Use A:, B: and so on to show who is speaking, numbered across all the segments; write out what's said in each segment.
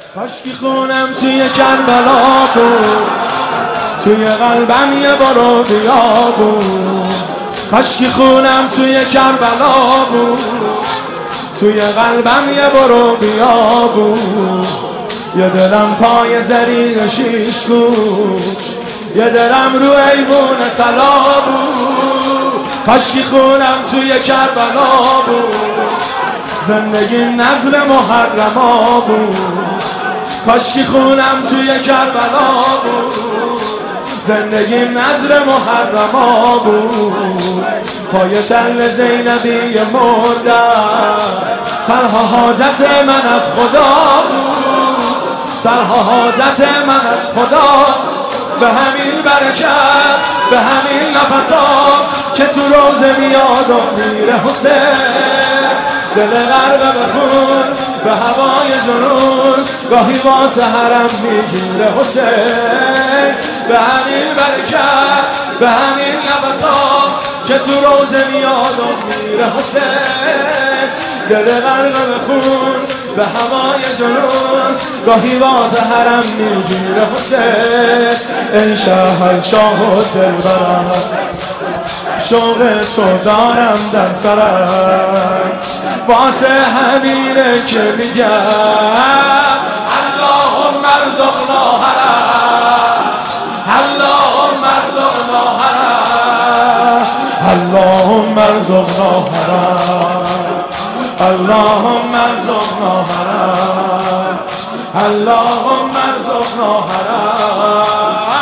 A: کاشکی خونم توی کربلا بود، توی قلبم یه بارو بیا بود. کاشکی خونم توی کربلا بود، توی قلبم یه بارو بیا بود. یه دلم پای زرین شیش گوش، یه دلم رو ایوون طلا بود. کاشکی خونم توی کربلا بود، زندگی نذر محرما بود. کاشکی خونم توی کربلا بود، زندگی نذر محرما بود. پای تل زینبی مردم، تنها حاجت من از خدا بود، تنها حاجت من از خدا. به همین برکت، به همین نفسام که تو روزه میاد و میره حسین. دل غرق به خون، به هوای جنون، گاهی واسه حرم میگیره حسین. به همین برکت، به همین نفسام که تو روزه میاد و میره حسین. دل غرق به خون، به هوای جنون، گاهی واسه حرم میگیره حسین. ای شهنشاه و دلبرم، شوق تو دارم در سرم، واسه همینه که میگم اللهم ارزقنا حرم، اللهم ارزقنا حرم، اللهم ارزقنا حرم، اللهم ارزقنا حرم، اللهم ارزقنا حرم.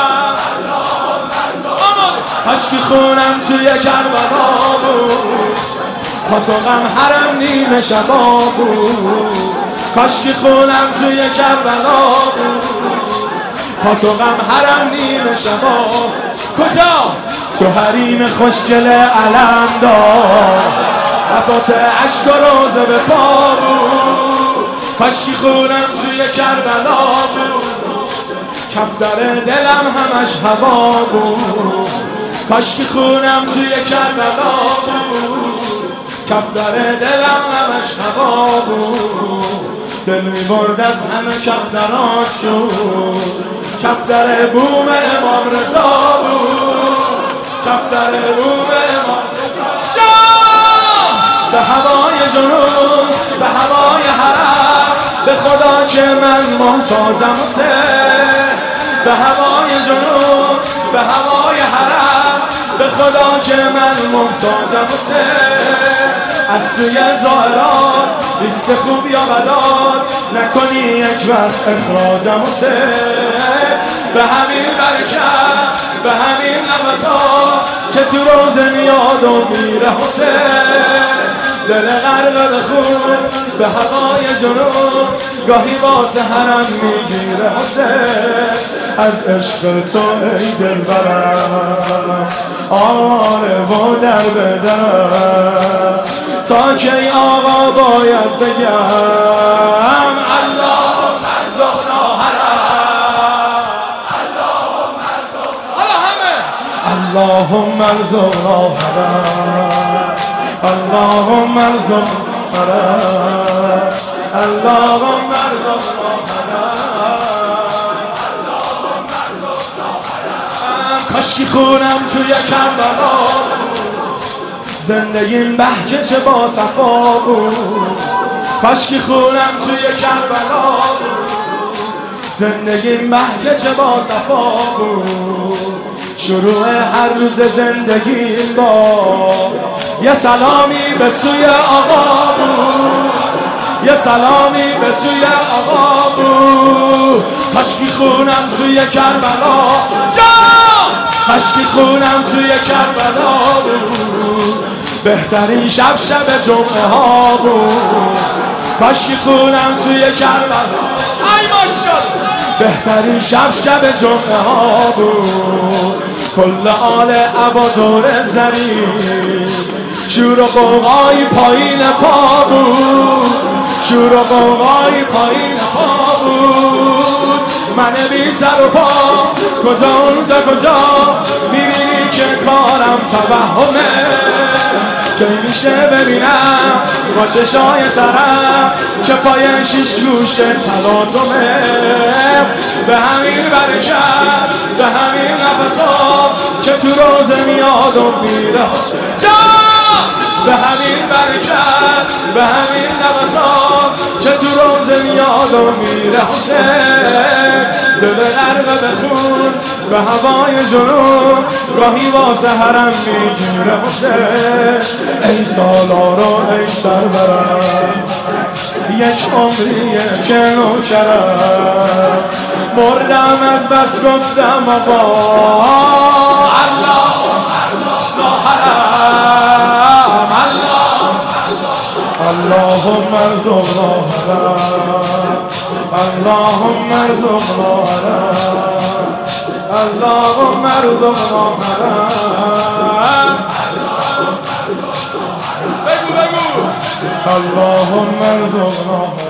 A: کاشکی خونم توی کربلا بود، با تو غم حرم نیمه شبا بود. کاشکی خونم توی کربلا بود، با تو غم حرم نیمه شبا. کجا؟ تو حریم خوشگل علم دار، بساط عشق و روزه به پا بود. کاشکی خونم توی کربلا بود، کفتر دلم همش هوا بود. کاشکی خونم توی کربلا بود، کفتر دلم همش هوا بود. دل میبرد از همه کفتراشون، کفتر بوم امام رضا بود، کفتر بوم امام رضا. به هوای جنون، به هوای حرم، به خدا که من محتاجم حسین. به هوای جنون، به هوای حرم، به خدا که من محتاجم حسین. از توی ظاهرات لیست خوب یا بدات، نکنی یک وقت اخراجم حسین. به همین برکت، به همین نفسات که تو روزه میاد و میره حسین. دل غرق به خون، به هوای جنون، گاهی واسه حرم میگیره حسین. از عشق تو ای دلبرم، آره و در بدرم، تا کی آقا باید بگم اللهم ارزقنا حرم، اللهم ارزقنا حرم، اللهم ارزقنا حرم، اللهم ارزقنا حرم. کاشکی خونم توی کربلا بود، زندگیم بهجت با صفا بود. کاشکی خونم توی کربلا بود، زندگیم بهجت با صفا بود. شروع هر روز زندگی با یه سلامی به سوی آقا بود، یه سلامی به سوی آقا بود. کاشکی خونم توی کربلا جان، کاشکی خونم توی کربلا بود، بهترین شب جمعه ها بود. کاشکی خونم توی کربلا، ای ماشاءالله، بهترین شب جمعه ها بود. کل آل عبا دور زمین، شور و قوقای پایین پا بود، شور و قوقای پایین پا بود. من بی سر و پا کجا اونجا کجا، میبینی که کارم توهمه. که میشه ببینم با چشای ترم که پای شیش گوشه تلاطمه. به همین برکت به همین نفسام که تو روزه میاد و میره به همین برکت به همین نفسام که تو روزه میاد و میره حسین. دل غرق به خون به هوای جنون گاهی واسه حرم میگیره حسین. ای سالارا ای سرورم یک عمریه که نوکرم مردم از بس گفتم آقا الله لا حرم اللهم ارزقنا حرم اللهم ارزقنا حرم اللهم ارزقنا حرم بگو اللهم ارزقنا